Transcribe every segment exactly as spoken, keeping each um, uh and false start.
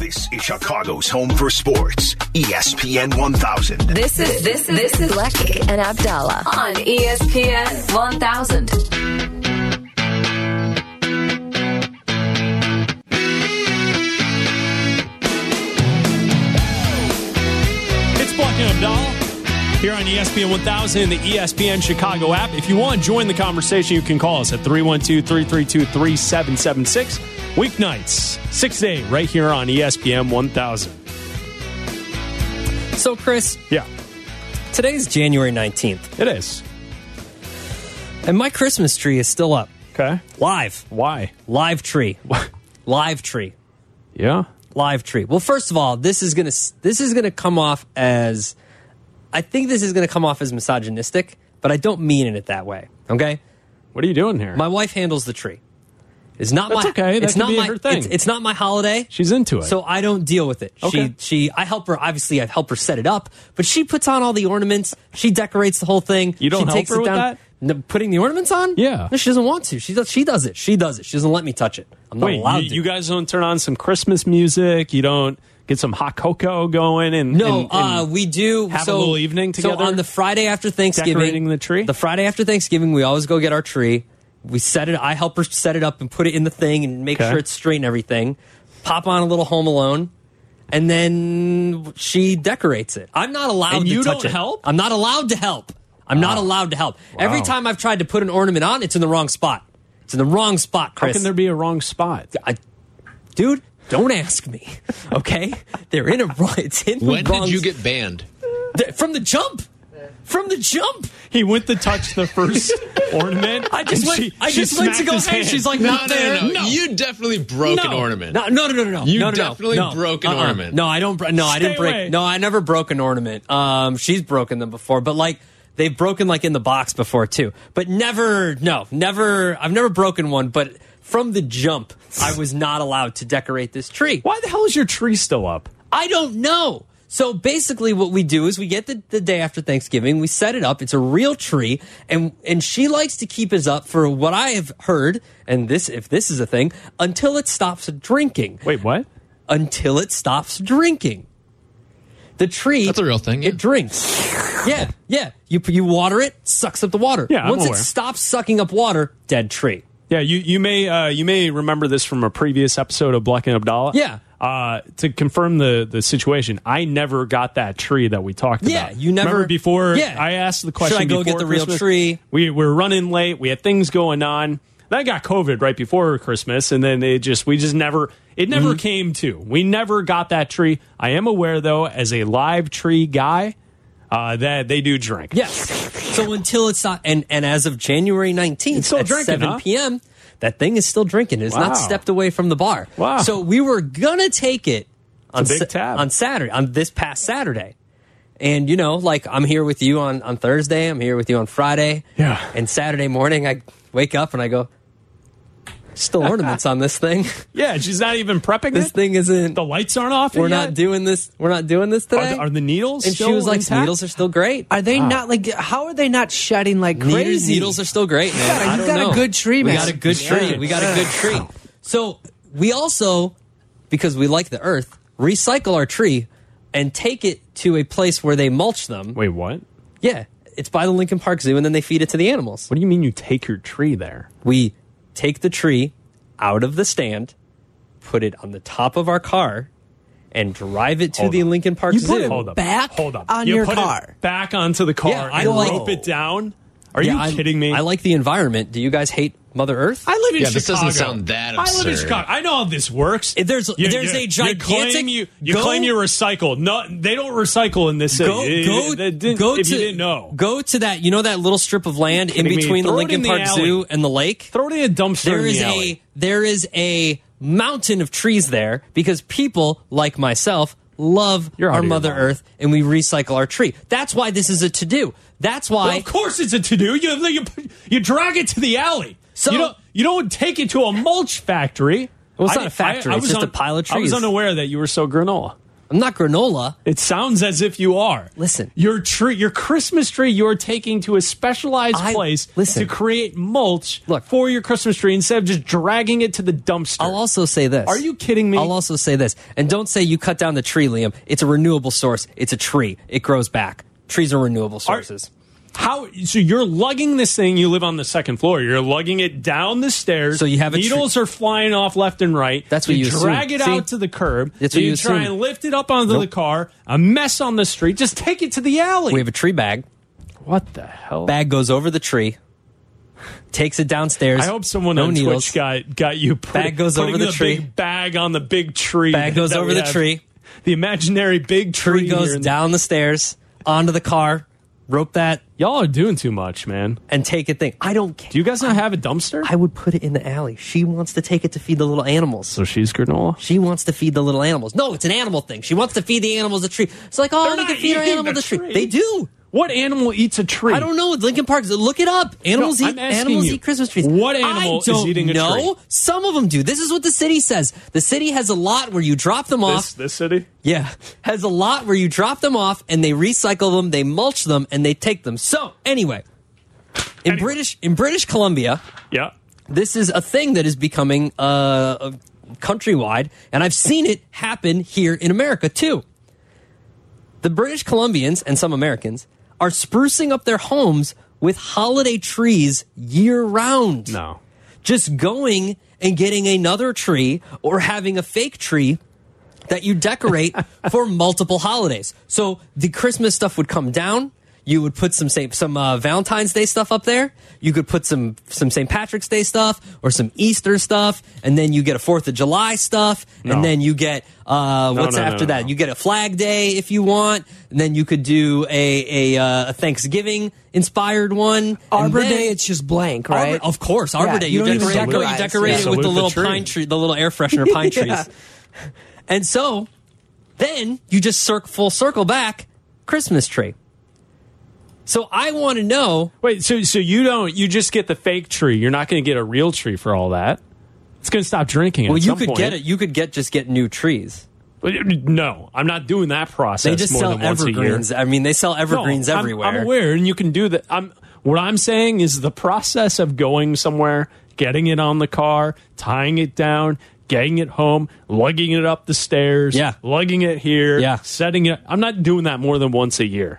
This is Chicago's home for sports. E S P N one thousand. This is this is this is Lecky and Abdallah on E S P N one thousand. It's Lecky and Abdallah here on E S P N one thousand, the E S P N Chicago app. If you want to join the conversation, you can call us at three one two, three three two, three seven seven six. Weeknights, six to eight, right here on E S P N one thousand. So, Chris. Yeah. Today's January nineteenth. It is. And my Christmas tree is still up. Okay. Live. Why? Live tree. What? Live tree. Yeah. Live tree. Well, first of all, this is going to this is going to come off as I think this is going to come off as misogynistic, but I don't mean it that way. Okay? What are you doing here? My wife handles the tree. It's not That's my okay. That it's can not be my her thing. It's, it's not my holiday. She's into it. So I don't deal with it. Okay. She she I help her obviously I help her set it up, but she puts on all the ornaments. She decorates the whole thing. You don't she help takes her it with down. that? No, putting the ornaments on? Yeah. No, she doesn't want to. She does she does it. She does it. She doesn't let me touch it. I'm not Wait, allowed you, to. you guys don't turn on some Christmas music? You don't get some hot cocoa going? and No, and, and uh, we do. have so, a little evening together? So on the Friday after Thanksgiving, Decorating the tree? The Friday after Thanksgiving, we always go get our tree. We set it. I help her set it up and put it in the thing and make Okay. sure it's straight and everything. Pop on a little Home Alone, and then she decorates it. I'm not allowed And to you touch don't it. help? I'm not allowed to help. I'm not allowed to help. Every Wow. time I've tried to put an ornament on, it's in the wrong spot. It's in the wrong spot, How Chris. can there be a wrong spot? I, dude, don't ask me. Okay, they're in a wrong. It's in the When wrong did you get banned? Th- From the jump. From the jump. He went to touch the first ornament. I just and went. she- I she just went to smacked go. his Hey, hand. she's like, No, not no, there. no, no. You definitely broke an No. ornament. No, no, no, no, no. You no, no, definitely no. broke an Uh-uh. ornament. No, I don't. bro- No, I Stay didn't break. away. No, I never broke an ornament. Um, she's broken them before, but like they've broken like in the box before too. But never. No, never. I've never broken one. But from the jump, I was not allowed to decorate this tree. Why the hell is your tree still up? I don't know. So basically what we do is we get the, the day after Thanksgiving, we set it up. It's a real tree, and and she likes to keep us up for what I have heard, and this if this is a thing, until it stops drinking. Wait, what? Until it stops drinking. The tree That's a real thing, yeah. It drinks. Yeah, yeah. You you water it, sucks up the water. Yeah, I'm Once aware. it stops sucking up water, dead tree. Yeah, you you may uh, you may remember this from a previous episode of Black and Abdallah. Yeah. Uh, to confirm the, the situation, I never got that tree that we talked Yeah, about. you never- Remember before Yeah. I asked the question, Should I go before get the real Christmas? tree? We were running late. We had things going on. Then I got COVID right before Christmas, and then it just we just never it never Mm-hmm. came to. We never got that tree. I am aware though, as a live tree guy, uh, that they do drink. Yes. So until it's not, and, and as of January nineteenth It's still at drinking, seven huh? p.m., that thing is still drinking. It's Wow. not stepped away from the bar. Wow. So we were going to take it on, It's a big Sa- tab. on Saturday, on this past Saturday. And, you know, like I'm here with you on, on Thursday. I'm here with you on Friday. Yeah. And Saturday morning, I wake up and I go, still ornaments on this thing. Yeah, she's not even prepping This it. thing isn't. The lights aren't off. We're yet? not doing this. We're not doing this Are today. the, are the needles? and she still was like, intact? needles are still great. Are they not like? How are they not shedding like Needles, crazy? needles are still great, man. got a- I you don't got a know. good tree, We man. got a good tree. Yeah. We got a good tree. So we also, because we like the earth, recycle our tree and take it to a place where they mulch them. Wait, what? Yeah, it's by the Lincoln Park Zoo, and then they feed it to the animals. What do you mean you take your tree there? We take the tree out of the stand, put it on the top of our car, and drive it to Hold the on. Lincoln Park You Zoo. put it Hold up. back Hold up. on you your put car. It back onto the car Yeah, I and like- rope it down? Are Yeah, you I- kidding me? I like the environment. Do you guys hate Mother Earth? I live in Yeah, Chicago. this doesn't sound that I live in absurd. Chicago. I know how this works. If there's- You- there's you- a gigantic- You claim you, you, go- claim you recycle. No, they don't recycle in this city. Go, Eh, go, they didn't- go if to, you didn't know. Go to that, you know that little strip of land in Kidding me? between the Throw it Lincoln in the Park alley. Zoo and the lake? Throw it in a dumpster There in is the a alley. there is a mountain of trees there because people like myself love You're out our of your Mother mind. Earth and we recycle our tree. That's why this is a to-do. That's why Well, of course it's a to-do. You, you, you drag it to the alley. So- you don't, you don't take it to a mulch factory. Well, it's I- not a factory. I- I It's was just un- a pile of I was trees. unaware that you were so granola. I'm not granola. It sounds as if you are. Listen. Your tree, your Christmas tree, you're taking to a specialized I- place listen. to create mulch Look. for your Christmas tree instead of just dragging it to the dumpster. I'll also say this. Are you kidding me? I'll also say this. And don't say you cut down the tree, Liam. It's a renewable source. It's a tree. It grows back. Trees are renewable sources. How? So you're lugging this thing. You live on the second floor. You're lugging it down the stairs. So you have a needles are flying off left and right. That's what you drag assume. it See? out to the curb. That's so what you you try assume. and lift it up onto Nope. the car. A mess on the street. Just take it to the alley. We have a tree bag. What the hell? Bag goes over the tree. Takes it downstairs. I hope someone no on needles. Twitch got got you. Put, Bag goes putting over the tree. Big bag on the big tree. Bag goes that over we the have. tree. The imaginary big tree, Tree goes here in- down the stairs onto the car. Rope that Y'all are doing too much, man. and take a thing. I don't care. Do you guys not have a dumpster? I would put it in the alley. She wants to take it to feed the little animals. so she's granola. She wants to feed the little animals. No, it's an animal thing. She wants to feed the animals a tree. It's like, oh, They're they not can feed our eating animal the the tree. tree. They do. What animal eats a tree? I don't know. Lincoln Park. Look it up. Animals No, eat I'm asking animals you, eat Christmas trees. what animal I is don't eating a know. tree? Some of them do. This is what the city says. The city has a lot where you drop them off. This, this city? Yeah, has a lot where you drop them off and they recycle them, they mulch them, and they take them. So anyway, in Anyway. British in British Columbia, Yeah. this is a thing that is becoming uh, uh, countrywide, and I've seen it happen here in America too. The British Columbians and some Americans are sprucing up their homes with holiday trees year round. No. Just going and getting another tree or having a fake tree that you decorate for multiple holidays. So the Christmas stuff would come down. You would put some say, some uh, Valentine's Day stuff up there. You could put some some Saint Patrick's Day stuff or some Easter stuff, and then you get a Fourth of July stuff, No. and then you get uh, what's no, no, after no, that? no. You get a Flag Day if you want, and then you could do a a, uh, a Thanksgiving inspired one. and Arbor then- Day, it's just blank, right? Arbor, of course, Arbor Yeah, Day. you You, don't even decorate, decorate. you decorate Yeah, it salute with the the little tree. pine tree, the little air freshener pine Yeah. trees. And so, then you just circle full circle back Christmas tree. So I want to know. Wait, so so you don't you just get the fake tree. You're not going to get a real tree for all that. It's going to stop drinking. Well, at you some could point. get it. You could get just get new trees. But, No, I'm not doing that process. They just more sell than once a year. evergreens. I mean, they sell evergreens No, I'm- everywhere. I'm, aware, and you can do that. I'm what I'm saying is the process of going somewhere, getting it on the car, tying it down, getting it home, lugging it up the stairs, Yeah. lugging it here, Yeah. setting it. I'm not doing that more than once a year.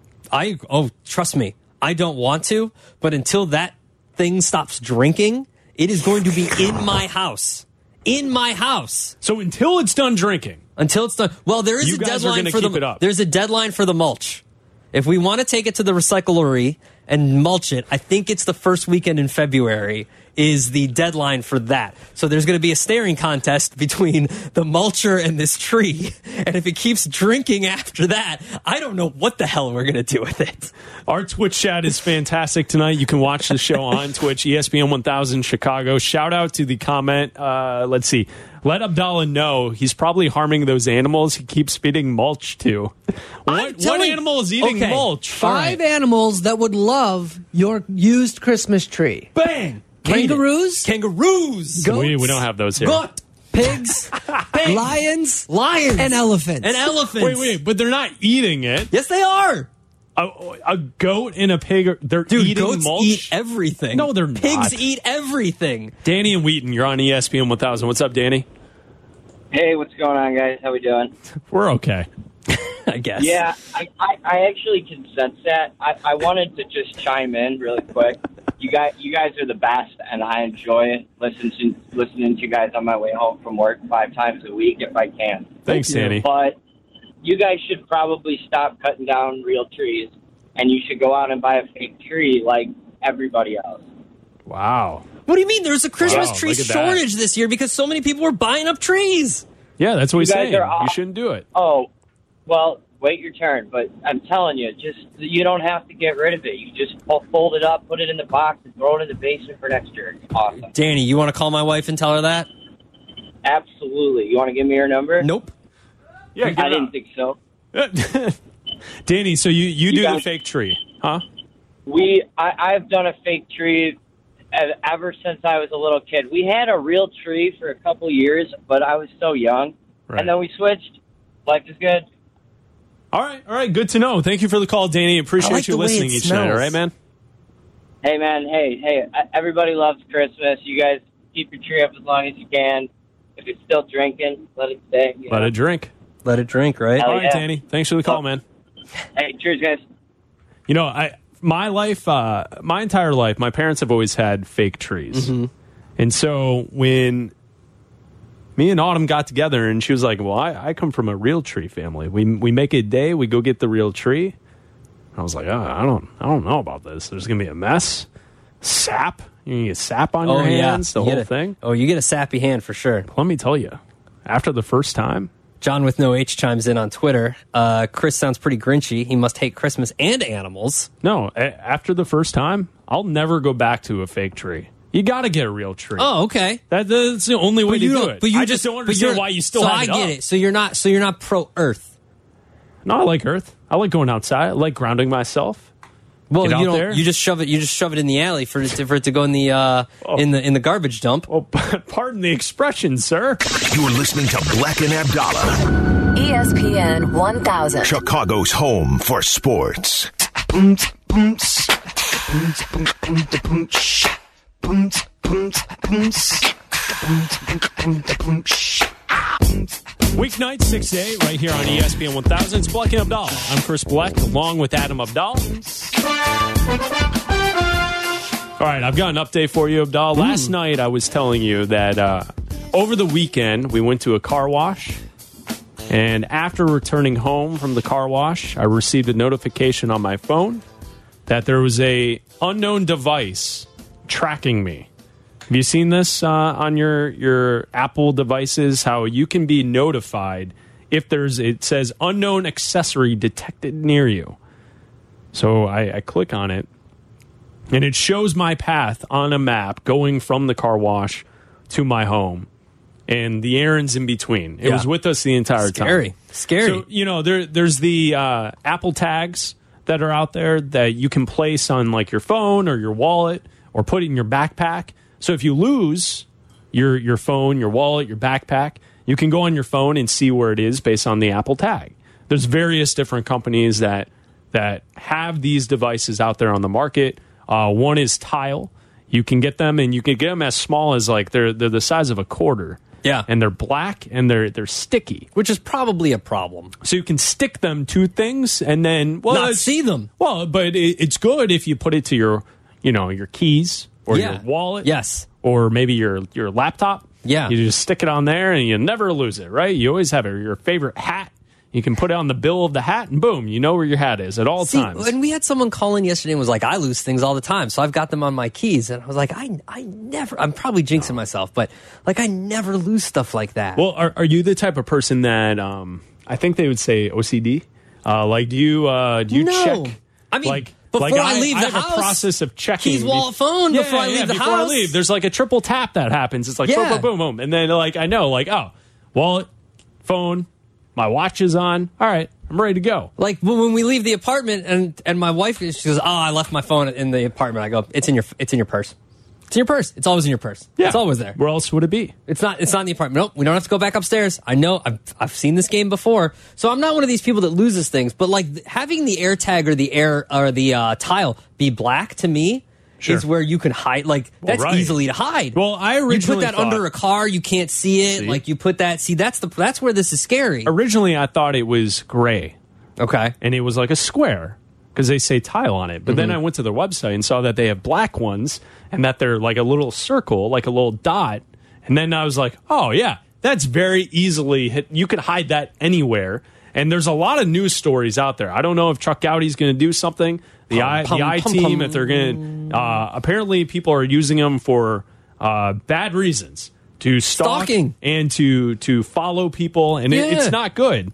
I oh, trust me, I don't want to. But until that thing stops drinking, it is going to be in my house. In my house. So until it's done drinking, Until it's done. Well, there is You a guys are deadline gonna for keep the. it up. There's a deadline for the mulch. If we want to take it to the recyclery and mulch it, I think it's the first weekend in February is the deadline for that. So there's going to be a staring contest between the mulcher and this tree. And if it keeps drinking after that, I don't know what the hell we're going to do with it. our Twitch chat is fantastic tonight. You can watch the show on Twitch, E S P N one thousand Chicago. Shout out to the comment. Uh, let's see. Let Abdallah know he's probably harming those animals he keeps feeding mulch to. I'm What, what telling- animal is eating Okay. mulch? Five animals that would love your used Christmas tree. Bang! Kangaroos, Kangaroos! goats, We, we don't have those here. Goat! pigs, Bang! lions, Lions! and elephants. And elephants! Wait, wait, but they're not eating it. Yes, they are! A, a goat and a pig, are, they're Dude, eating goats mulch? eat everything. No, they're Pigs not. eat everything. Danny and Wheaton, you're on E S P N one thousand. What's up, Danny? Hey, what's going on, guys? How we doing? We're okay. I guess. Yeah, I, I, I actually can sense that. I, I wanted to just chime in really quick. You guys, you guys are the best, and I enjoy listening to, listening to you guys on my way home from work five times a week if I can. Thanks, Danny. But you guys should probably stop cutting down real trees, and you should go out and buy a fake tree like everybody else. Wow. What do you mean? There's a Christmas Wow, tree look at that. shortage this year because so many people were buying up trees. Yeah, that's what You he's guys saying. are off. You shouldn't do it. Oh, well, wait your turn. But I'm telling you, just you don't have to get rid of it. You just fold it up, put it in the box, and throw it in the basement for next year. It's awesome. Danny, you want to call my wife and tell her that? Absolutely. You want to give me your number? Nope. Yeah, I get didn't out. think so. Danny, so you, you, You do the guys- fake tree, huh? We, I, I've done a fake tree ev- ever since I was a little kid. We had a real tree for a couple years, but I was so young, Right. and then we switched Life is good. All right, all right, good to know. Thank you for the call, Danny. Appreciate like you the way listening it each night, all smells. right, man? Hey, man. Hey, hey. Everybody loves Christmas. You guys keep your tree up as long as you can. If it's still drinking, let it stay. you Let know? it drink. Let it drink, right? Hell All right, yeah. Danny. Thanks for the call, man. Hey, cheers, guys. You know, I my life, uh, my entire life, my parents have always had fake trees. Mm-hmm. And so when me and Autumn got together and she was like, well, I, I come from a real tree family. We we make a day, we go get the real tree. I was like, oh, I don't I don't know about this. There's going to be a mess. Sap. You're going to get sap on your hands, the You whole get a- thing. Oh, you get a sappy hand for sure. Let me tell you, after the first time, John with no H chimes in on Twitter. Uh, Chris sounds pretty grinchy. He must hate Christmas and animals. no, a- after the first time, I'll never go back to a fake tree. You got to get a real tree. Oh, okay. That, that's the only way But to you do don't. it. But you I just don't but understand you're- why you still so have I it get up. it. So you're not. So you're not pro Earth. No, I like Earth. I like going outside. I like grounding myself. Well, Get you out don't. there. You just shove it. You just shove it in the alley for it to, for it to go in the uh, in the in the garbage dump. Oh, pardon the expression, sir. You're listening to Black and Abdallah, E S P N one thousand. Chicago's home for sports. Weeknight, six to eight, right here on E S P N one thousand. It's Black and Abdallah. I'm Chris Black, along with Adam Abdallah. All right, I've got an update for you, Abdallah. Last night, I was telling you that uh, over the weekend, we went to a car wash. And after returning home from the car wash, I received a notification on my phone that there was a unknown device tracking me. Have you seen this uh, on your, your Apple devices, how you can be notified if there's, it says unknown accessory detected near you. So I, I click on it, and it shows my path on a map going from the car wash to my home and the errands in between. It Yeah. was with us the entire Scary. time. Scary. So, you know, there there's the uh, Apple tags that are out there that you can place on like your phone or your wallet or put in your backpack. So if you lose your your phone, your wallet, your backpack, you can go on your phone and see where it is based on the Apple tag. There's various different companies that that have these devices out there on the market. Uh, one is Tile. You can get them, and you can get them as small as like they're they're the size of a quarter. Yeah. And they're black and they're they're sticky. Which is probably a problem. So you can stick them to things and then well, Not it's- see them. Well, but it, it's good if you put it to your, you know, your keys or Yeah. your wallet. Yes. Or maybe your your laptop. Yeah. You just stick it on there and you never lose it, right? You always have it. Your favorite hat. You can put it on the bill of the hat and boom, you know where your hat is at all See, times. and we had someone call in yesterday and was like, I lose things all the time. So I've got them on my keys. And I was like, I, I never, I'm probably jinxing myself, but like, I never lose stuff like that. Well, are, are you the type of person that, um, I think they would say O C D? Uh, like, do you, uh, do you No. check? I mean, like, before like I leave the have house, a process of checking. keys, wallet, phone, Yeah, before I yeah, leave the before house. I leave, there's like a triple tap that happens. It's like boom, Yeah. boom, boom, boom. And then like, I know, like, oh, wallet, phone, my watch is on. All right, I'm ready to go. Like when when we leave the apartment and, and my wife, she goes, oh, I left my phone in the apartment. I go, it's in your, it's in your purse. It's in your purse. It's always in your purse. Yeah. It's always there. Where else would it be? It's not. It's not in the apartment. Nope. We don't have to go back upstairs. I know. I've I've seen this game before. So I'm not one of these people that loses things. But like th- having the air tag or the air or the uh, tile be black to me Sure. is where you can hide. Like that's right. easily to hide. Well, I you put originally that thought- under a car. You can't see it. See? Like you put that. See, that's the that's where this is scary. Originally, I thought it was gray Okay. and it was like a square because they say tile on it. But then I went to their website and saw that they have black ones and that they're like a little circle, like a little dot. And then I was like, oh, yeah, that's very easily hit. You could hide that anywhere. And there's a lot of news stories out there. I don't know if Chuck Gowdy's going to do something. The I, pum, the I pum, team, pum. if they're going to, uh, apparently people are using them for uh, bad reasons to stalk Stalking. and to to follow people, and it, Yeah. it's not good.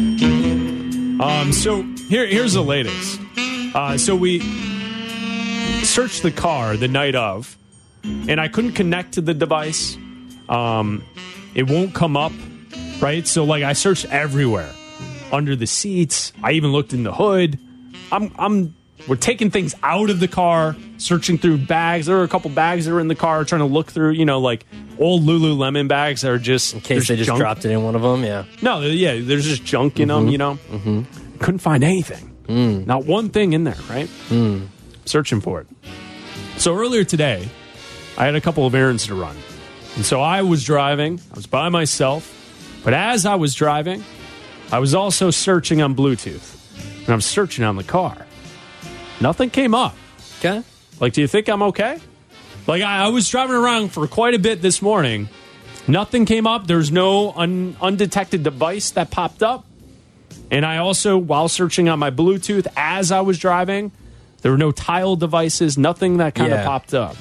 Um, so here here's the latest. Uh, so we searched the car the night of, and I couldn't connect to the device. Um, it won't come up, right? So like I searched everywhere, under the seats. I even looked in the hood. I'm I'm we're taking things out of the car, searching through bags. There are a couple bags that are in the car, trying to look through, you know, like old Lululemon bags that are just In case they just junk. dropped it in one of them, yeah. No, yeah, there's just junk in them, you know. Mm-hmm. Couldn't find anything. Mm. Not one thing in there, right? Mm. Searching for it. So earlier today, I had a couple of errands to run. And so I was driving. I was by myself. But as I was driving, I was also searching on Bluetooth. And I was searching on the car. Nothing came up. Okay. Like, do you think I'm okay? Like, I, I was driving around for quite a bit this morning. Nothing came up. There's no un, undetected device that popped up. And I also, while searching on my Bluetooth as I was driving, there were no tile devices, nothing that kind of Yeah. popped up.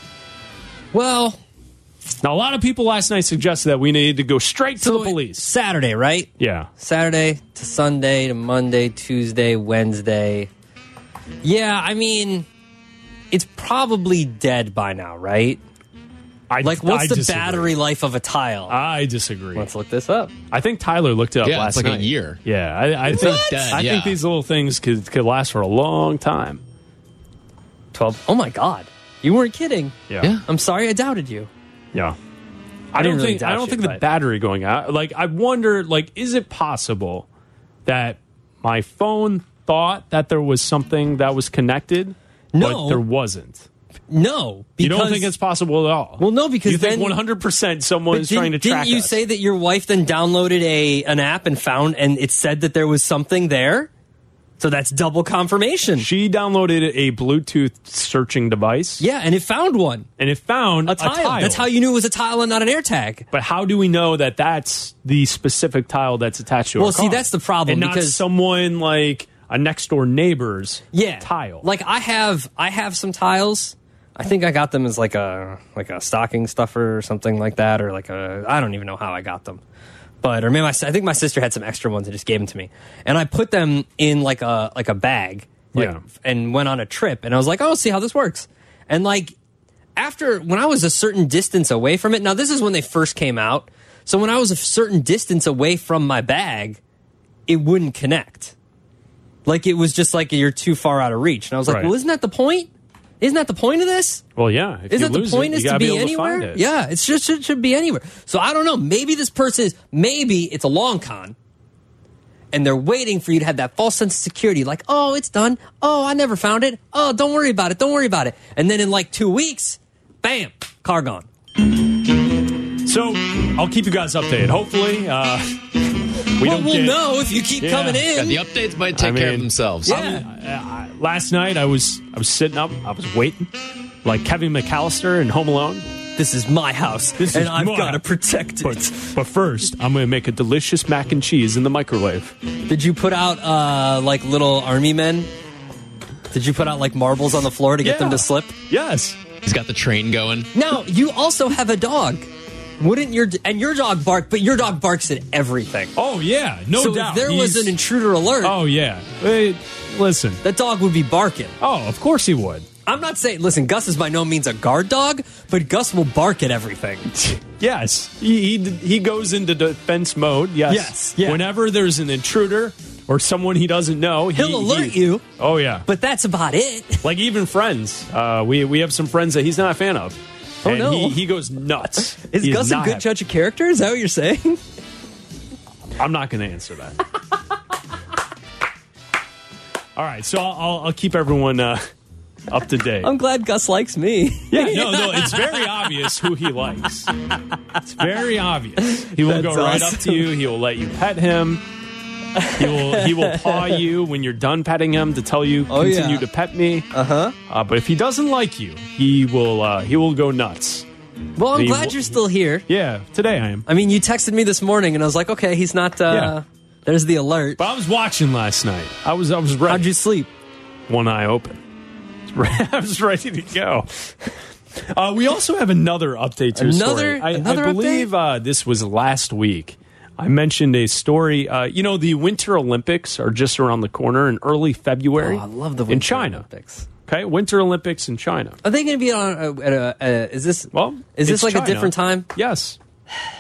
Well, Now, a lot of people last night suggested that we needed to go straight to so the police. Saturday, right? Yeah. Saturday to Sunday to Monday, Tuesday, Wednesday. Yeah, I mean, it's probably dead by now, right? I, Like, what's I the disagree. battery life of a tile? I disagree. Let's look this up. I think Tyler looked it up Yeah, last it's like night. a year. Yeah, I, I think dead, I yeah. think these little things could could last for a long time. twelve. Oh, my God. You weren't kidding. Yeah. Yeah. I'm sorry I doubted you. Yeah. I, I don't didn't really think I doubt don't you, think the but- battery going out. Like, I wonder, like, is it possible that my phone thought that there was something that was connected, No. but there wasn't? No. You Because, don't think it's possible at all? Well, no, because you think then- one hundred percent someone But is trying to didn't, track didn't you us. say that your wife then downloaded a an app and found, and it said that there was something there? So that's double confirmation. She downloaded a Bluetooth searching device. Yeah, and it found one. And it found A tile. That's how you knew it was a tile and not an AirTag. But how do we know that that's the specific tile that's attached to our Well, see, car? that's the problem, And not because- someone like a next door neighbor's Yeah, tile. Like I have, I have some tiles. I think I got them as like a like a stocking stuffer or something like that, or like a I don't even know how I got them. But or maybe my, I think my sister had some extra ones and just gave them to me, and I put them in like a like a bag, like, Yeah. and went on a trip, and I was like, oh, see how this works, and like after when I was a certain distance away from it. Now this is when they first came out, so when I was a certain distance away from my bag, it wouldn't connect. Like it was just like you're too far out of reach, and I was like, Right. well, isn't that the point? Isn't that the point of this? Well, yeah. If Isn't you that the lose point? it, Is you to gotta be, be able anywhere? to find it. Yeah, it should, should should be anywhere. So I don't know. Maybe this person is. Maybe it's a long con, and they're waiting for you to have that false sense of security. Like, oh, it's done. Oh, I never found it. Oh, don't worry about it. Don't worry about it. And then in like two weeks, bam, car gone. So I'll keep you guys updated. Hopefully, uh, we well, don't we'll get, know if you keep Yeah. coming Yeah, in. the updates might take I care of mean, themselves. Yeah. I- I- last night I was I was sitting up. I was waiting, like Kevin McAllister in Home Alone. This is my house, This and is I've my- got to protect it. But but first, I'm going to make a delicious mac and cheese in the microwave. Did you put out uh, like little army men? Did you put out like marbles on the floor to get them Yeah. to slip? Yes. He's got the train going. Now, you also have a dog. Wouldn't your and your dog bark, but your dog barks at everything. Oh yeah, no so doubt. if there was He's- an intruder alert, Oh yeah. Wait, listen. that dog would be barking. Oh, of course he would. I'm not saying, listen, Gus is by no means a guard dog, but Gus will bark at everything. Yes, he he, he goes into defense mode. Yes, Yes, yeah. Whenever there's an intruder or someone he doesn't know, he, He'll alert he- you, Oh yeah, but that's about it. like even friends. Uh, we we have some friends that he's not a fan of. Oh, and no. he, he goes nuts. Is He Gus a not good happy. judge of character? Is that what you're saying? I'm not going to answer that. All right, so I'll, I'll, I'll keep everyone uh, up to date. I'm glad Gus likes me. Yeah, no, no, it's very obvious who he likes. It's very obvious. He will That's go right up awesome. to you. He will let you pet him. He will he will paw you when you're done petting him to tell you Oh, continue yeah. to pet me. Uh-huh. Uh, but if he doesn't like you, he will uh, he will go nuts. Well, I'm He glad will- you're still here. Yeah, today I am. I mean, you texted me this morning, and I was like, okay, he's not. Uh, Yeah. There's the alert. But I was watching last night. I was I was ready. How'd you sleep? One eye open. I was ready to go. Uh, we also have another update to a Another- story. I, another I believe uh, this was last week. I mentioned a story. Uh, you know, the Winter Olympics are just around the corner in early February. Oh, I love the Winter in China. Olympics. Okay, Winter Olympics in China. Are they going to be on? A, at a, a, is this? Well, is this it's like China. a different time? Yes.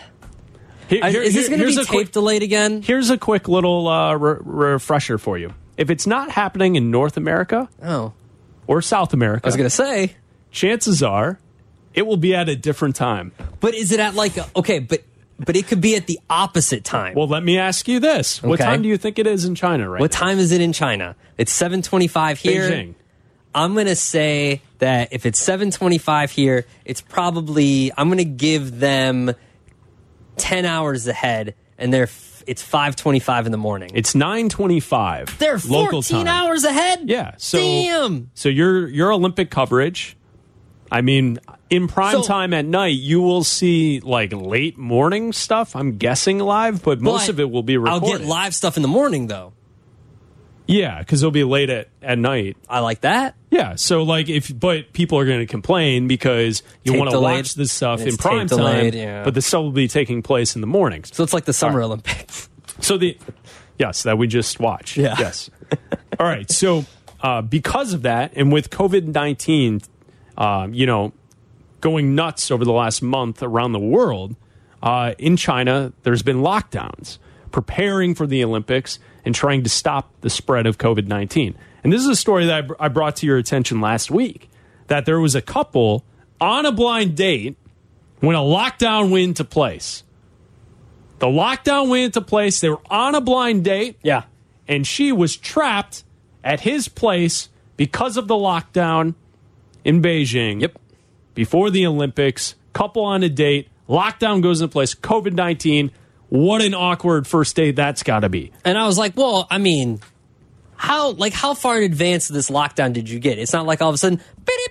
Here- I- here- is this here- going to here's be a tape quick- delayed again? Here's a quick little uh, re- refresher for you. if it's not happening in North America Oh, or South America, I was going to say. chances are it will be at a different time. But is it at like, a, okay, but but it could be at the opposite time. Well, let me ask you this. What Okay. time do you think it is in China right What now? time is it in China? It's seven twenty-five here. Beijing. I'm going to say that if it's seven twenty-five here, it's probably, I'm going to give them ten hours ahead, and they're f- it's five twenty-five in the morning. It's nine twenty-five. They're local fourteen time. hours ahead? Yeah. So, Damn. So your your Olympic coverage, I mean, in prime So- time at night, you will see like late morning stuff, I'm guessing live, but most But of it will be recorded. I'll get live stuff in the morning, though. Yeah, because it'll be late at, at night. I like that. Yeah, so like if, but people are going to complain because you Tape want to delayed. watch this stuff And in it's prime tape time, delayed, yeah. but the stuff will be taking place in the mornings. So it's like the Summer All right. Olympics. So the yes, that we just watched. Yeah. Yes. All right. So uh, because of that, and with COVID nineteen, uh, you know, going nuts over the last month around the world, uh, in China, there's been lockdowns preparing for the Olympics and trying to stop the spread of COVID nineteen. And this is a story that I, br- I brought to your attention last week, that there was a couple on a blind date when a lockdown went into place. The lockdown went into place. They were on a blind date. Yeah. And she was trapped at his place because of the lockdown in Beijing. Yep. Before the Olympics. Couple on a date. Lockdown goes into place. COVID nineteen. What an awkward first date that's got to be. And I was like, well, I mean, how like how far in advance of this lockdown did you get? It's not like all of a sudden.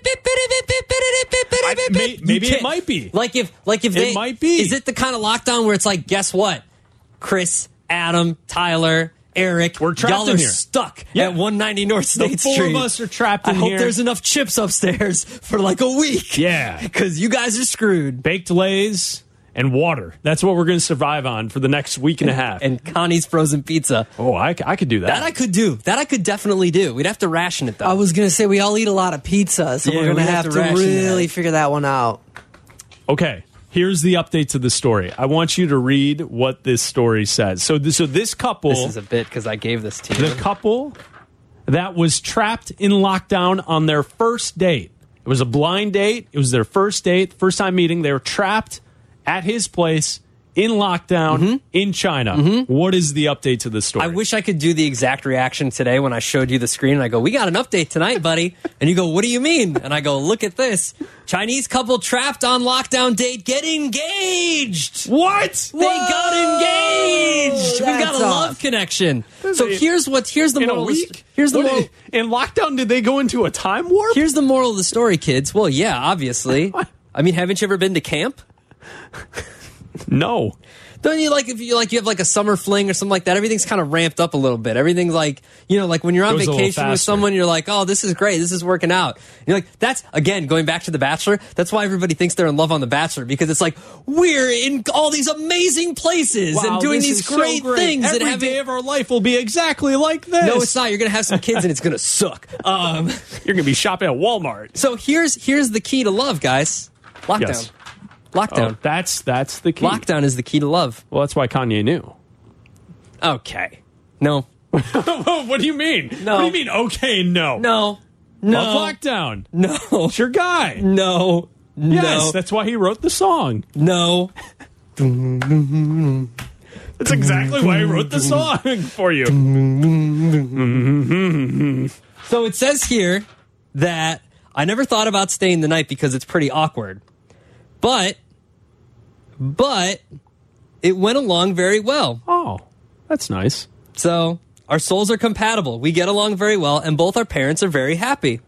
I- may- You maybe it can't- might be. Like if like if It they might be. Is it the kind of lockdown where it's like, guess what? Chris, Adam, Tyler, Eric, We're trapped y'all in are here. stuck Yeah. at one ninety North State four of Street. us are trapped I in hope here. there's enough chips upstairs for like a week. Yeah. Because you guys are screwed. Baked Lays and water. That's what we're going to survive on for the next week and a half. And Connie's frozen pizza. oh, I, c- I could do that. That I could do. That I could definitely do. We'd have to ration it though. I was going to say we all eat a lot of pizza, so Yeah, we're going we to have have to to ration really that. figure that one out. Okay, here's the update to the story. I want you to read what this story says. So, th- so this couple, This is a bit because I gave this to you. the couple that was trapped in lockdown on their first date. It was a blind date. It was their first date, first time meeting. They were trapped at his place in lockdown in China. What is the update to the story? I wish I could do the exact reaction today when I showed you the screen and I go, we got an update tonight, buddy. And you go, what do you mean? And I go, look at this. Chinese couple trapped on lockdown date get engaged. What? They got engaged. We've got That's a love off. connection. So it- here's what here's the In a moral of the week? st- here's the What moral did- in lockdown, did they go into a time warp? here's the moral of the story, kids. Well, yeah, obviously. I mean, haven't you ever been to camp? No. Don't you like if you like you have like a summer fling or something like that? Everything's kind of ramped up a little bit. Everything's like, you know, like when you're on Goes a little vacation with faster. someone, you're like, oh, this is great, this is working out. You're like, that's again going back to The Bachelor. That's why everybody thinks they're in love on The Bachelor, because it's like we're in all these amazing places Wow, and doing this these is so great, things Every and having. day of our life will be exactly like this. No, it's not. You're gonna have some kids and it's gonna suck. Um, You're going to be shopping at Walmart. so here's here's the key to love, guys. Lockdown. Yes. Lockdown. Oh, that's that's the key. Lockdown is the key to love. Well, that's why Kanye knew. Okay. No. What do you mean? No. What do you mean? Okay, no. No. No. Love lockdown. No. It's your guy. No. Yes, No. that's why he wrote the song. No. That's exactly why he wrote the song for you. So it says here that I never thought about staying the night because it's pretty awkward. But, but it went along very well. Oh, that's nice. So our souls are compatible. We get along very well, and both our parents are very happy.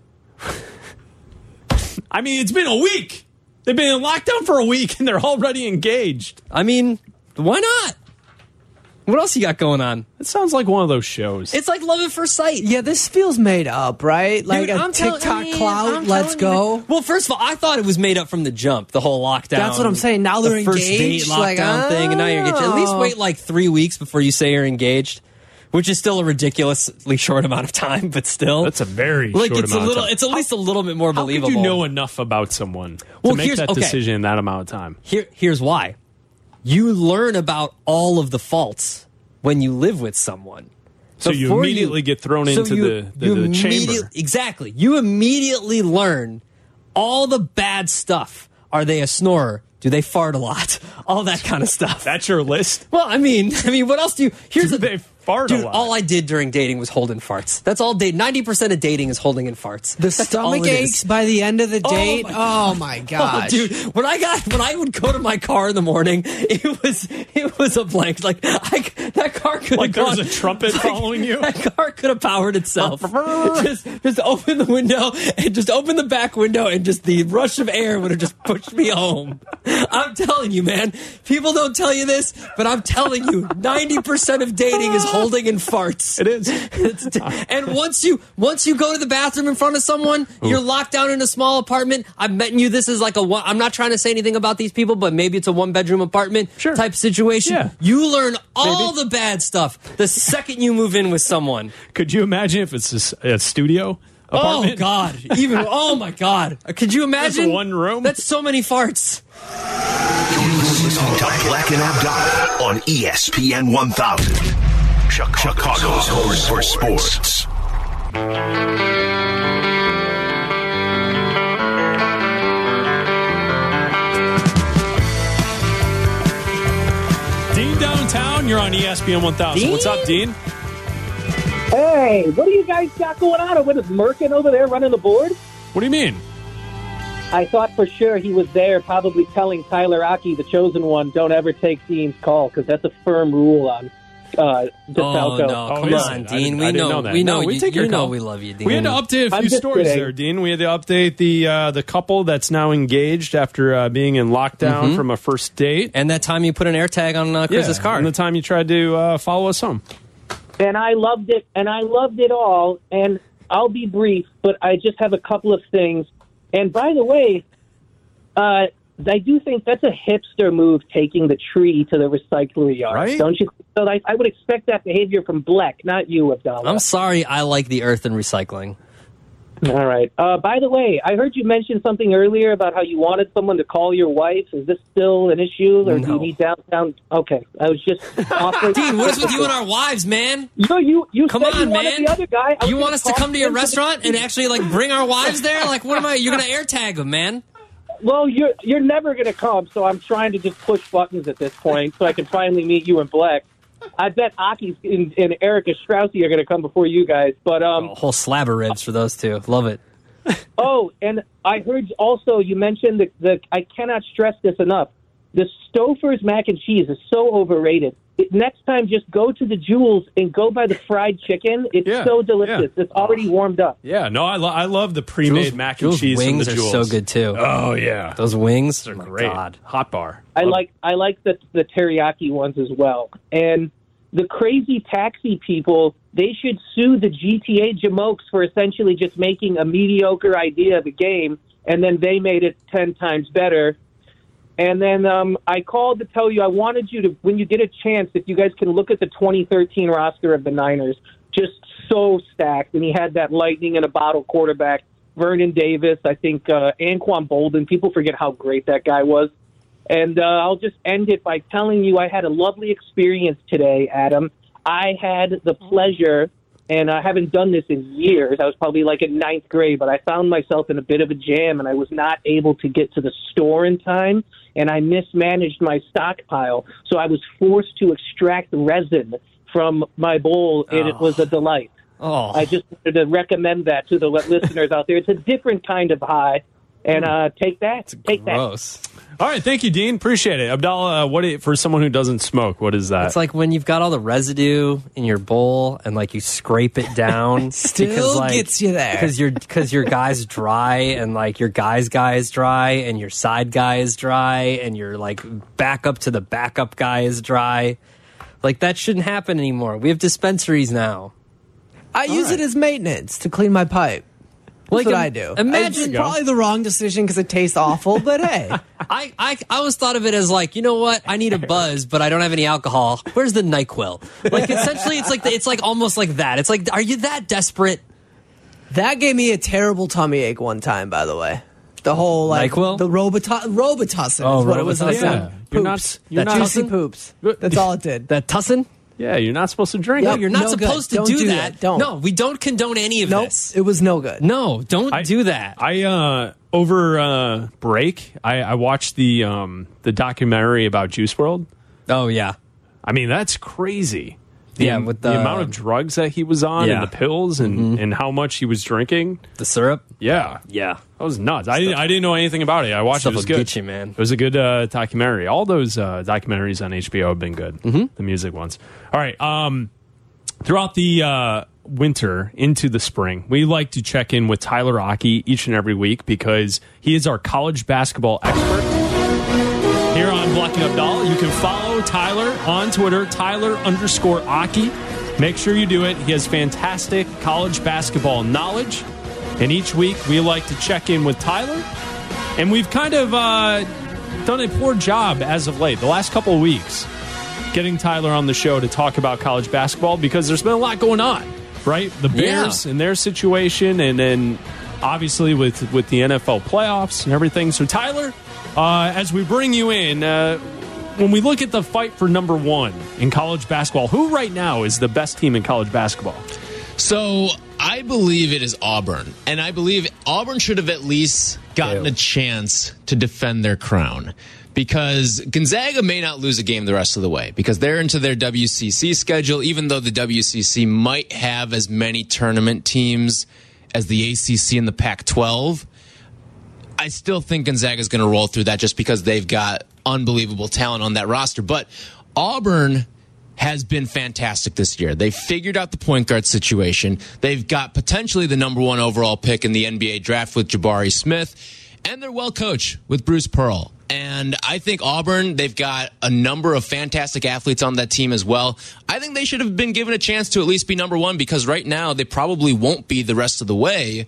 I mean, it's been a week. They've been in lockdown for a week, and they're already engaged. I mean, why not? What else you got going on? It sounds like one of those shows. It's like love at first sight. Yeah, this feels made up, right? Like Dude, a I'm tell- TikTok I mean, clout, I'm let's telling you. go. Well, first of all, I thought it was made up from the jump, the whole lockdown. That's what I'm saying. Now the they're first engaged, date lockdown like, thing, and now you're engaged. At least oh. wait like three weeks before you say you're engaged, which is still a ridiculously short amount of time, but still. That's a very like short it's amount a little. of time. It's at least a little bit more How believable. could you know enough about someone Well, to make here's- that okay. decision in that amount of time? Here, here's why. You learn about all of the faults when you live with someone. So you Before immediately get thrown so into you- the, the, you the immediate- chamber. Exactly. You immediately learn all the bad stuff. Are they a snorer? Do they fart a lot? All that kind of stuff. That's your list? Well, I mean, I mean, what else do you? Here's Do the they fart a dude. lot? All I did during dating was hold in farts. That's all. Date ninety percent of dating is holding in farts. The That's all stomach it aches is. by the end of the Oh date. my Oh my Oh, gosh, dude, when I got when I would go to my car in the morning, it was it was a blank. Like I, that car could Like have there gone, was a trumpet like, following you? That car could have powered itself. just just open the window and just open the back window, and just the rush of air would have just pushed me home. I'm telling you, man. People don't tell you this, but I'm telling you, ninety percent of dating is holding in farts. It is. It's d- and once you once you go to the bathroom in front of someone, you're locked down in a small apartment. I'm betting you this is like a one. I'm not trying to say anything about these people, but maybe it's a one bedroom apartment Sure. type situation. Yeah. You learn all Maybe. the bad stuff the second you move in with someone. Could you imagine if it's a, s- a studio apartment? Oh God! Even oh my God! Could you imagine one room? That's so many farts. You're listening to Black and Abdallah on E S P N one thousand. Chicago's home for sports. Dean downtown, you're on E S P N one thousand. Dean? What's up, Dean? Hey, what do you guys got going on? What is Merkin over there running the board? What do you mean? I thought for sure he was there probably telling Tyler Aki, the chosen one, don't ever take Dean's call, because that's a firm rule on uh, Oh DeFalco. no! Oh, Come is on, it? I Dean. didn't- We I didn't know. know that. We know. No, we you take your you know call. we love you, Dean. We had to update a I'm few just stories kidding. there, Dean. We had to update the uh, the couple that's now engaged after uh, being in lockdown from a first date. And that time you put an air tag on uh, Chris's Yeah, car. and the time you tried to uh, follow us home. And I loved it, and I loved it all, and I'll be brief, but I just have a couple of things. And by the way, uh, I do think that's a hipster move, taking the tree to the recycling yard, Right? don't you? So I, I would expect that behavior from Black, not you, Abdallah. I'm sorry. I like the earth and recycling. All right. Uh, by the way, I heard you mention something earlier about how you wanted someone to call your wife. Is this still an issue, or do No. you need downtown? Okay, I was just offering. Dean, what is with you and our wives, man? You, you, you Come said on, you wanted man. the other guy. I was You gonna want us to talk come to your him the- restaurant and actually like bring our wives there? Like, what am I? You're gonna air tag them, man. Well, you're you're never going to come, so I'm trying to just push buttons at this point so I can finally meet you in Black. I bet Aki and, and Erica Straussy are going to come before you guys. But um, A whole slab of ribs for those two. Love it. oh, and I heard also you mentioned the, the I cannot stress this enough. The Stouffer's mac and cheese is so overrated. It, next time, just go to the Jewels and go by the fried chicken. It's Yeah, so delicious. yeah. It's already warmed up. Yeah, no, I, lo- I love the pre-made Jules- mac and Jules' cheese wings from the are Jewels. so good too. Oh yeah, Those wings are oh my great. God. Hot bar. I Love- like I like the the teriyaki ones as well. And the crazy taxi people, they should sue the G T A Jamokes for essentially just making a mediocre idea of a game, and then they made it ten times better. And then um, I called to tell you I wanted you to, when you get a chance, if you guys can look at the twenty thirteen roster of the Niners, just so stacked. And he had that lightning in a bottle quarterback, Vernon Davis, I think uh, Anquan Bolden. People forget how great that guy was. And uh, I'll just end it by telling you I had a lovely experience today, Adam. I had the pleasure, and I haven't done this in years. I was probably like in ninth grade, but I found myself in a bit of a jam, and I was not able to get to the store in time, and I mismanaged my stockpile. So I was forced to extract resin from my bowl, and it was a delight. Oh, I just wanted to recommend that to the listeners out there. It's a different kind of high, and uh, take that. Take that. gross. All right, thank you, Dean. Appreciate it, Abdallah. Uh, what do you- for someone who doesn't smoke? What is that? It's like when you've got all the residue in your bowl and like you scrape it down. Still because, like, gets you there. because your because your guy's dry and like your guy's guy is dry and your side guy is dry and your like backup to the backup guy is dry. Like that shouldn't happen anymore. We have dispensaries now. I use it as maintenance to clean my pipe. That's Like, what im- I do. imagine- It's probably the wrong decision because it tastes awful, but hey. I, I I always thought of it as like, you know what? I need a buzz, but I don't have any alcohol. Where's the NyQuil? Like essentially, it's like the, it's like almost like that. It's like, are you that desperate? That gave me a terrible tummy ache one time, by the way. The whole like NyQuil? the Robitussin, Robitussin Oh, is what it was. Robitussin. Like, Yeah. You're not- poops. you're that not- juicy poops. That's all it did. That tussin? Yeah, you're not supposed to drink No, it. you're not No supposed good. to Don't do, do that. that. Don't. No, we don't condone any of Nope, this. it was no good. No, don't I- do that. I uh over uh break, I, I watched the um the documentary about Juice world. oh, yeah. I mean, that's crazy. The, Yeah, with the the- amount of drugs that he was on Yeah. and the pills and, and how much he was drinking. The syrup? Yeah. Yeah. That was nuts. I didn't, I didn't know anything about it. I watched Stuff it. It was will good. get you, man. It was a good uh, documentary. All those uh, documentaries on H B O have been good. Mm-hmm. The music ones. All right. Um, throughout the uh, winter into the spring, we like to check in with Tyler Aki each and every week because he is our college basketball expert. Here on Blocking Up Doll, you can follow Tyler on Twitter, Tyler underscore Aki. Make sure you do it. He has fantastic college basketball knowledge. And each week we like to check in with Tyler. And we've kind of uh, done a poor job as of late, the last couple of weeks, getting Tyler on the show to talk about college basketball because there's been a lot going on, right? The Bears Yeah. and their situation, and then obviously with, with the N F L playoffs and everything. So, Tyler, uh, as we bring you in, uh, when we look at the fight for number one in college basketball, who right now is the best team in college basketball? So I believe it is Auburn, and I believe Auburn should have at least gotten Ew. a chance to defend their crown, because Gonzaga may not lose a game the rest of the way because they're into their W C C schedule, even though the W C C might have as many tournament teams as the A C C and the Pac twelve. I still think Gonzaga is going to roll through that just because they've got unbelievable talent on that roster. But Auburn has been fantastic this year. They figured out the point guard situation. They've got potentially the number one overall pick in the N B A draft with Jabari Smith, and they're well coached with Bruce Pearl. And I think Auburn, they've got a number of fantastic athletes on that team as well. I think they should have been given a chance to at least be number one because right now they probably won't be the rest of the way.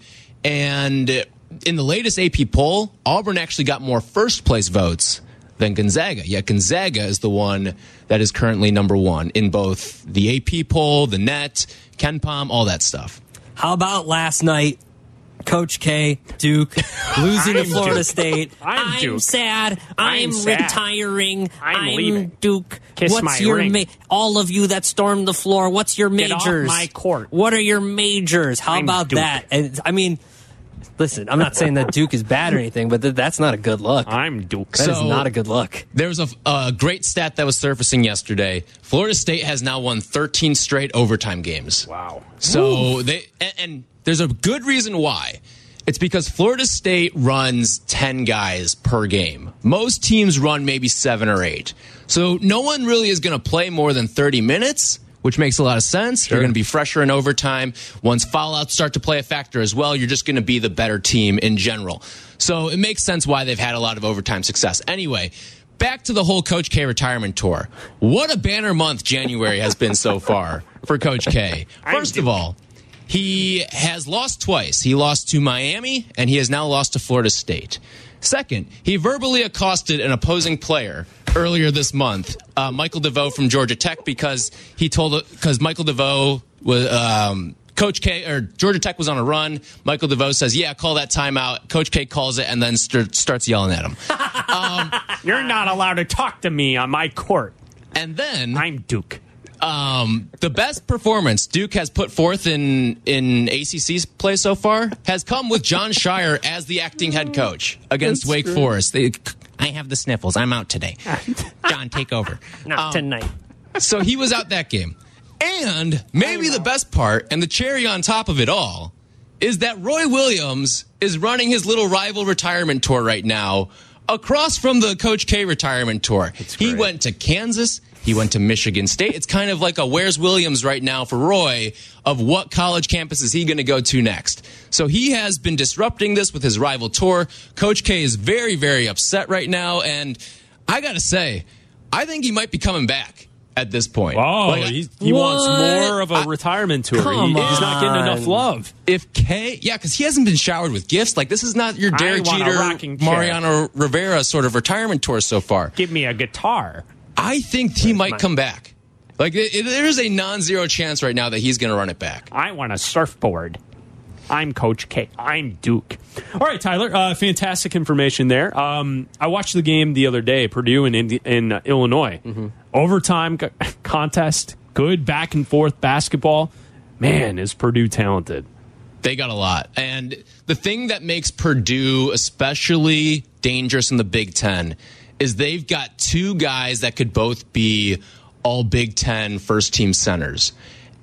And in the latest A P poll, Auburn actually got more first place votes than Gonzaga. Yet Gonzaga is the one that is currently number one in both the A P poll, the net, KenPom, all that stuff. How about last night? Coach K, Duke, losing to I'm Florida Duke. State. I'm Duke. sad. I'm, I'm sad. retiring. I'm leaving. Duke. Kiss what's my your ring. ma- all of you that stormed the floor? What's your Get majors? off my court. What are your majors? How I'm about Duke. that? And I mean, listen, I'm not saying that Duke is bad or anything, but th- that's not a good look. I'm Duke. That is So- not a good look. There was a, a great stat that was surfacing yesterday. Florida State has now won thirteen straight overtime games. Wow. So they and, and there's a good reason why. It's because Florida State runs ten guys per game. Most teams run maybe seven or eight. So no one really is going to play more than thirty minutes, which makes a lot of sense. You're going to be fresher in overtime. Once foul-outs start to play a factor as well, you're just going to be the better team in general. So it makes sense why they've had a lot of overtime success. Anyway, back to the whole Coach K retirement tour. What a banner month January has been so far for Coach K. First of all, he has lost twice. He lost to Miami, and he has now lost to Florida State. Second, he verbally accosted an opposing player earlier this month, uh, Michael DeVoe from Georgia Tech, because he told because Michael DeVoe was um, Coach K or Georgia Tech was on a run. Michael DeVoe says, "Yeah, call that timeout." Coach K calls it and then st- starts yelling at him. Um, You're not allowed to talk to me on my court. and then I'm Duke. Um, the best performance Duke has put forth in, in A C C's play so far has come with John Shire as the acting head coach against That's Wake great. Forest. They, I have the sniffles. I'm out today. John, take over. Not Um, tonight. So he was out that game. And maybe the best part and the cherry on top of it all is that Roy Williams is running his little rival retirement tour right now across from the Coach K retirement tour. He great. went to Kansas. He went to Michigan State. It's kind of like a where's Williams right now for Roy of what college campus is he going to go to next. So he has been disrupting this with his rival tour. Coach K is very, very upset right now. And I got to say, I think he might be coming back at this point. Oh, Like, he, he wants What? more of a I- retirement tour. Come He- he's not getting enough on. love. if K, yeah, because he hasn't been showered with gifts. Like, this is not your Derek want a Jeter, rocking chair. Mariano Rivera sort of retirement tour so far. Give me a guitar. I think he might mine? come back. Like, it, it- there is a non-zero chance right now that he's going to run it back. I want a surfboard. I'm Coach K. I'm Duke. All right, Tyler. Uh, fantastic information there. Um, I watched the game the other day, Purdue and in, in uh, Illinois. Overtime co- contest, good back and forth basketball. Man, is Purdue talented. They got a lot. And the thing that makes Purdue especially dangerous in the Big Ten is they've got two guys that could both be all Big Ten first-team centers.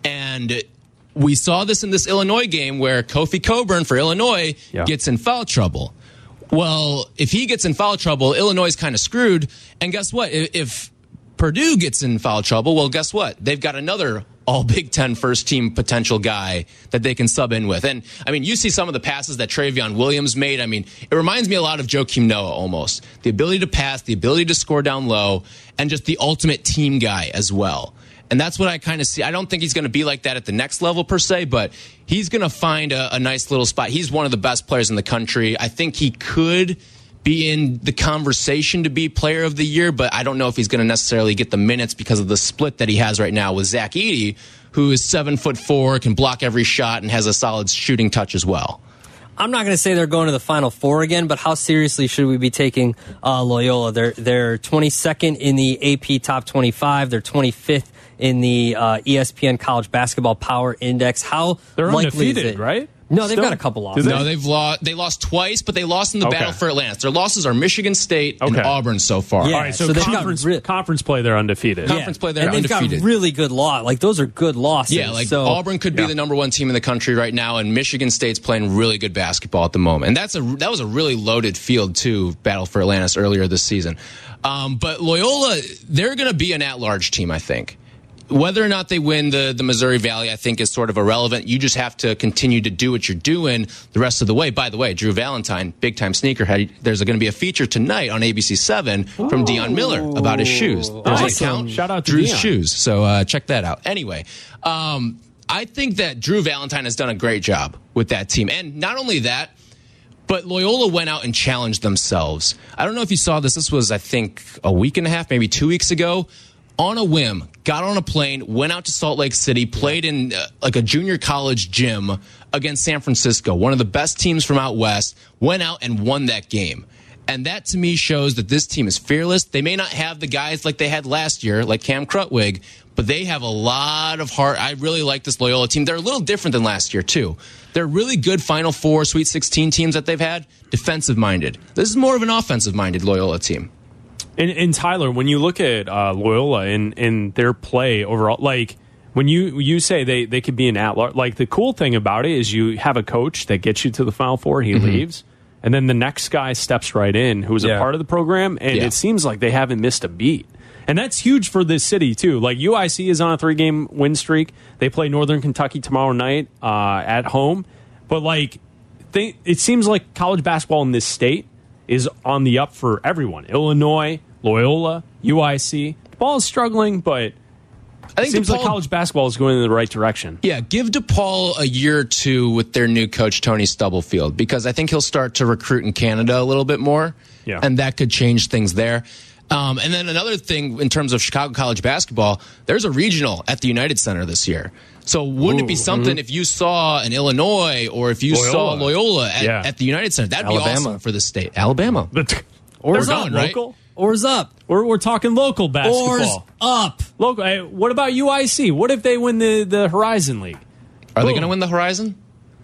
And we saw this in this Illinois game where Kofi Coburn for Illinois yeah. gets in foul trouble. Well, if he gets in foul trouble, Illinois is kind of screwed. And guess what? If Purdue gets in foul trouble, well, guess what? They've got another all Big Ten first team potential guy that they can sub in with. And I mean, you see some of the passes that Travion Williams made. I mean, it reminds me a lot of Joakim Noah almost. The ability to pass, the ability to score down low, and just the ultimate team guy as well. And that's what I kind of see. I don't think he's going to be like that at the next level per se, but he's going to find a, a nice little spot. He's one of the best players in the country. I think he could be in the conversation to be player of the year, but I don't know if he's going to necessarily get the minutes because of the split that he has right now with Zach Edey, who is seven foot four, can block every shot, and has a solid shooting touch as well. I'm not going to say they're going to the Final Four again, but how seriously should we be taking uh, Loyola? They're they're twenty-second in the A P Top twenty-five. They're twenty-fifth in the uh, E S P N College Basketball Power Index. How they're likely undefeated, is it? Right? No, they've Still? got a couple losses. No, they've lost. They lost twice, but they lost in the Okay. battle for Atlantis. Their losses are Michigan State and Okay. Auburn so far. Yeah. All right, so, so they've got conference, re- conference play, they're undefeated. Conference play, they're and they've undefeated. got really good loss. Like those are good losses. Yeah, like so, Auburn could be Yeah. the number one team in the country right now, and Michigan State's playing really good basketball at the moment. And that's a that was a really loaded field too. Battle for Atlantis earlier this season, um, but Loyola, they're going to be an at-large team, I think. Whether or not they win the, the Missouri Valley, I think, is sort of irrelevant. You just have to continue to do what you're doing the rest of the way. By the way, Drew Valentine, big-time sneakerhead, there's going to be a feature tonight on A B C seven from Dion Miller about his shoes. There's Awesome. an account, Shout out to Drew's Dion. Shoes. So uh, check that out. Anyway, um, I think that Drew Valentine has done a great job with that team. And not only that, but Loyola went out and challenged themselves. I don't know if you saw this. This was, I think, a week and a half, maybe two weeks ago. On a whim, got on a plane, went out to Salt Lake City, played in uh, like a junior college gym against San Francisco, one of the best teams from out west, went out and won that game. And that to me shows that this team is fearless. They may not have the guys like they had last year, like Cam Krutwig, but they have a lot of heart. I really like this Loyola team. They're a little different than last year, too. They're really good Final Four, Sweet sixteen teams that they've had, defensive-minded. This is more of an offensive-minded Loyola team. And, and Tyler, when you look at uh, Loyola and, and their play overall, like when you you say they, they could be an at-large, like the cool thing about it is you have a coach that gets you to the Final Four, he mm-hmm. leaves, and then the next guy steps right in who's yeah. a part of the program, and yeah. it seems like they haven't missed a beat. And that's huge for this city, too. Like U I C is on a three-game win streak. They play Northern Kentucky tomorrow night uh, at home. But, like, they, it seems like college basketball in this state is on the up for everyone. Illinois, Loyola, U I C. The ball is struggling, but I think it seems DePaul, like college basketball is going in the right direction. Yeah, give DePaul a year or two with their new coach, Tony Stubblefield, because I think he'll start to recruit in Canada a little bit more, yeah. and that could change things there. Um, and then another thing in terms of Chicago college basketball, there's a regional at the United Center this year. So wouldn't Ooh, it be something mm-hmm. if you saw an Illinois or if you Loyola. saw Loyola at, yeah. at the United Center? That'd Alabama. be awesome for the state. Alabama. But Oars we're up, going, local. Right? Oars up. We're, we're talking local basketball. Oars up. Local. Hey, what about U I C? What if they win the, the Horizon League? Are Boom. they going to win the Horizon?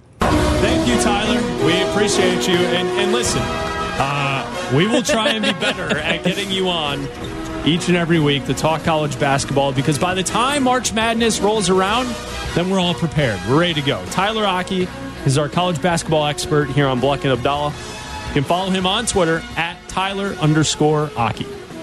Thank you, Tyler. We appreciate you. And, and listen, uh, we will try and be better at getting you on each and every week to talk college basketball, because by the time March Madness rolls around, then we're all prepared. We're ready to go. Tyler Aki is our college basketball expert here on Bleck and Abdallah. You can follow him on Twitter at Tyler underscore Aki.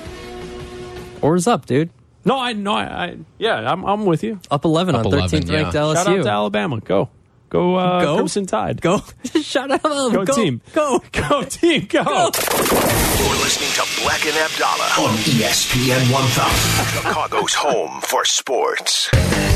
Oars up, dude. No, I no, I, I yeah, I'm I'm with you. Up eleven Up on eleven, thirteenth ranked yeah. L S U. Shout out to Alabama. Go. Go, uh, Go? Crimson Tide. Go. Shout out. Go, Go team. Go. Go team. Go. Go. You're listening to Bleck and Abdallah on E S P N one thousand, Chicago's home for sports.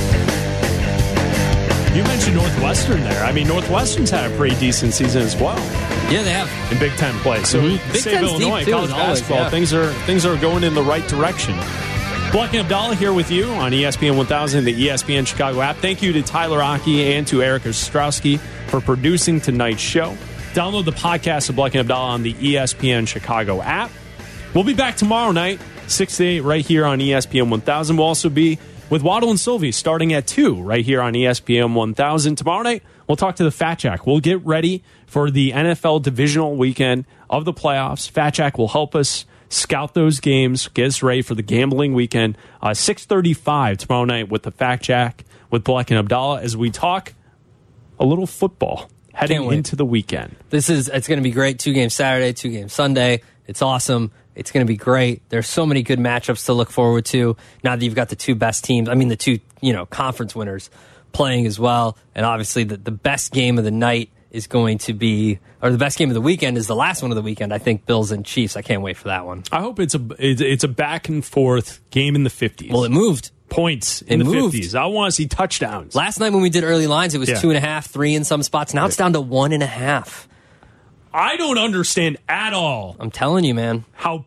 You mentioned Northwestern there. I mean, Northwestern's had a pretty decent season as well Yeah, they have. in Big Ten play. So, Mhm. Big save Ten's Illinois, deep, too, college as always, basketball, yeah. things are things are going in the right direction. Bleck and Abdallah here with you on E S P N one thousand, the E S P N Chicago app. Thank you to Tyler Aki and to Eric Ostrowski for producing tonight's show. Download the podcast of Bleck and Abdallah on the E S P N Chicago app. We'll be back tomorrow night, six to eight, right here on E S P N one thousand. We'll also be with Waddle and Sylvie starting at two right here on E S P N one thousand. Tomorrow night, we'll talk to the Fat Jack. We'll get ready for the N F L divisional weekend of the playoffs. Fat Jack will help us scout those games, get us ready for the gambling weekend. Uh, six thirty-five tomorrow night with the Fat Jack with Black and Abdallah as we talk a little football heading into the weekend. This is it's going to be great. Two games Saturday, two games Sunday. It's awesome. It's going to be great. There's so many good matchups to look forward to. Now that you've got the two best teams, I mean the two, you know, conference winners playing as well. And obviously the, the best game of the night is going to be, or the best game of the weekend is the last one of the weekend. I think Bills and Chiefs. I can't wait for that one. I hope it's a it's a back and forth game in the fifties. Well, it moved. Points in it the moved. fifties. I want to see touchdowns. Last night when we did early lines, it was yeah. two and a half, three in some spots. Now it's down to one and a half. I don't understand at all. I'm telling you, man. How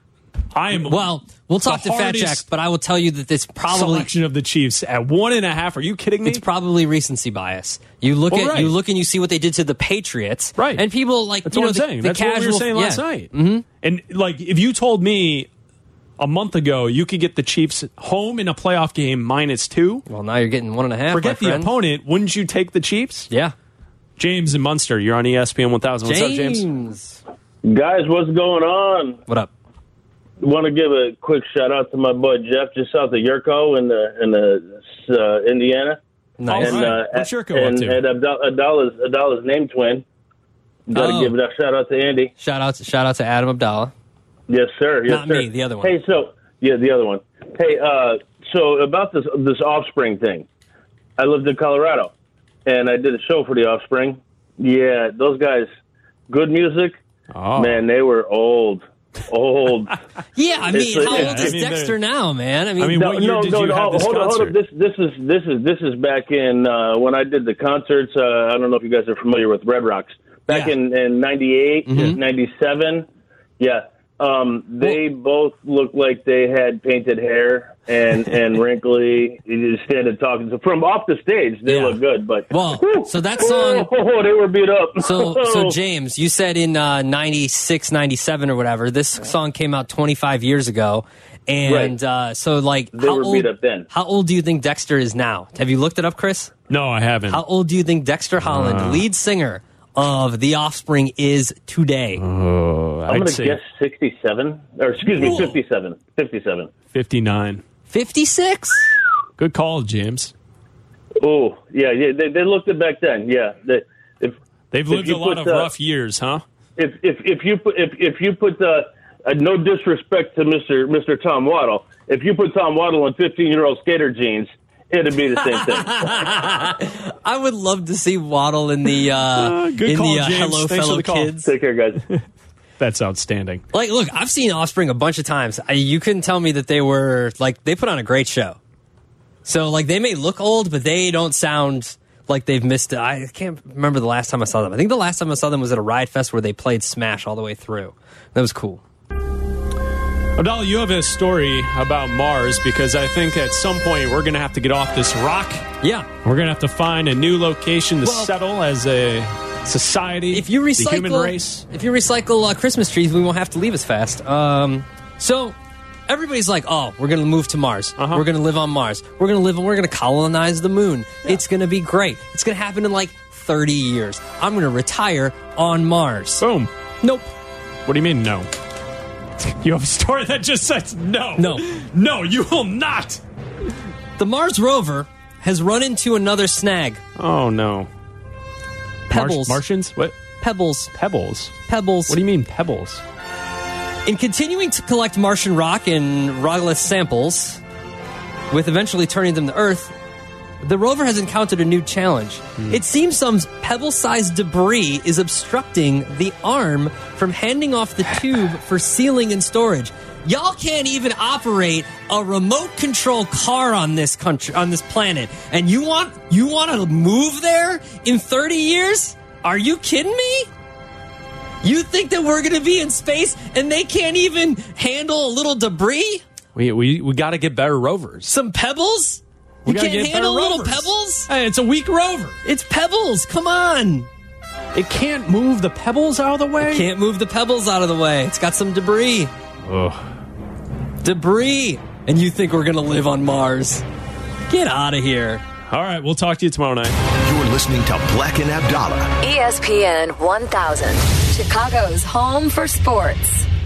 I am. Well, we'll talk to Fat Jack, but I will tell you that this probably selection of the Chiefs at one and a half. Are you kidding me? It's probably recency bias. You look well, at right. you look and you see what they did to the Patriots, right? And people like that's you what know, I'm the, saying. The That's casual, what we were saying last yeah. night. Mm-hmm. And like, if you told me a month ago you could get the Chiefs home in a playoff game minus two, well, now you're getting one and a half. Forget the friend. opponent. Wouldn't you take the Chiefs? Yeah. James and Munster, you're on E S P N one thousand. What's James. up, James? Guys, what's going on? What up? Want to give a quick shout out to my boy Jeff, just south of Yurko in the in the uh, Indiana. Nice. And, right. uh, What's Yurko and, up to? And Abdal- Abdallah's, Abdallah's name twin. Got to Oh. give a shout out to Andy. Shout out to shout out to Adam Abdallah. Yes, sir. Yes, Not sir. me, the other one. Hey, so yeah, the other one. Hey, uh, so about this this Offspring thing. I lived in Colorado, and I did a show for the Offspring. Yeah, those guys, good music. Oh. Man, they were old. Old. Yeah, I mean, It's- how yeah, old I is mean, Dexter they're- now, man? I mean, I mean, what year did you have this hold on, hold concert? on. This, this is this is this is back in uh, when I did the concerts. Uh, I don't know if you guys are familiar with Red Rocks. Back Yeah. in in ninety-eight, Mhm. ninety-seven. Yeah, um, they both looked like they had painted hair and and wrinkly. You just stand and talking. So from off the stage, they Yeah. look good. But Well, whew, so that song- oh, they were beat up. So, so James, you said in uh, ninety-six, ninety-seven or whatever, this song came out twenty-five years ago. And Right. uh, so, like, They how were old, beat up then. How old do you think Dexter is now? Have you looked it up, Chris? No, I haven't. How old do you think Dexter Holland, Uh. lead singer of The Offspring, is today? Oh, I'm I'd going to say guess sixty-seven, or excuse me, Whoa. fifty-seven. fifty-seven. fifty-nine. fifty-six? Good call, James. Oh, yeah, yeah. They, they looked it back then. Yeah, they, if They've if lived you a lot put, of uh, rough years, huh? If if if you put if if you put uh, uh, no disrespect to Mister Mister Tom Waddle, if you put Tom Waddle in fifteen-year-old skater jeans, it'd be the same thing. I would love to see Waddle in the uh, Uh, good in call, the uh, James. Hello Thanks for Fellow the call. Kids. Take care, guys. That's outstanding. Like, look, I've seen Offspring a bunch of times. I, you couldn't tell me that they were like they put on a great show. So, like, they may look old, but they don't sound like they've missed it. I can't remember the last time I saw them. I think the last time I saw them was at a Ride Fest where they played Smash all the way through. That was cool. Abdallah, you have a story about Mars because I think at some point we're going to have to get off this rock. Yeah. We're going to have to find a new location to Well, settle as a society. If you recycle, the human race. if you recycle uh, Christmas trees, we won't have to leave as fast. Um, so everybody's like, "Oh, we're going to move to Mars. Uh-huh. We're going to live on Mars. We're going to live. We're going to colonize the moon. It's going to be great. It's going to happen in like thirty years. I'm going to retire on Mars." Boom. Nope. What do you mean, no? You have a story that just says no. No. No, you will not. The Mars rover has run into another snag. Oh, no. Pebbles. Mar- Martians? What? Pebbles. Pebbles? Pebbles. What do you mean, pebbles? In continuing to collect Martian rock and regolith samples, with eventually turning them to Earth, the rover has encountered a new challenge. Hmm. It seems some pebble-sized debris is obstructing the arm from handing off the tube for sealing and storage. Y'all can't even operate a remote control car on this country, on this planet, and you want you want to move there in thirty years? Are you kidding me? You think that we're going to be in space and they can't even handle a little debris? We we, we got to get better rovers. Some pebbles? We You gotta can't get handle better little rovers. pebbles? Hey, it's a weak rover. It's pebbles. Come on. It can't move the pebbles out of the way? Can't move the pebbles out of the way. It's got some debris. Ugh. Debris. And you think we're going to live on Mars? Get out of here. All right, we'll talk to you tomorrow night. You're listening to Black and Abdallah. E S P N one thousand, Chicago's home for sports.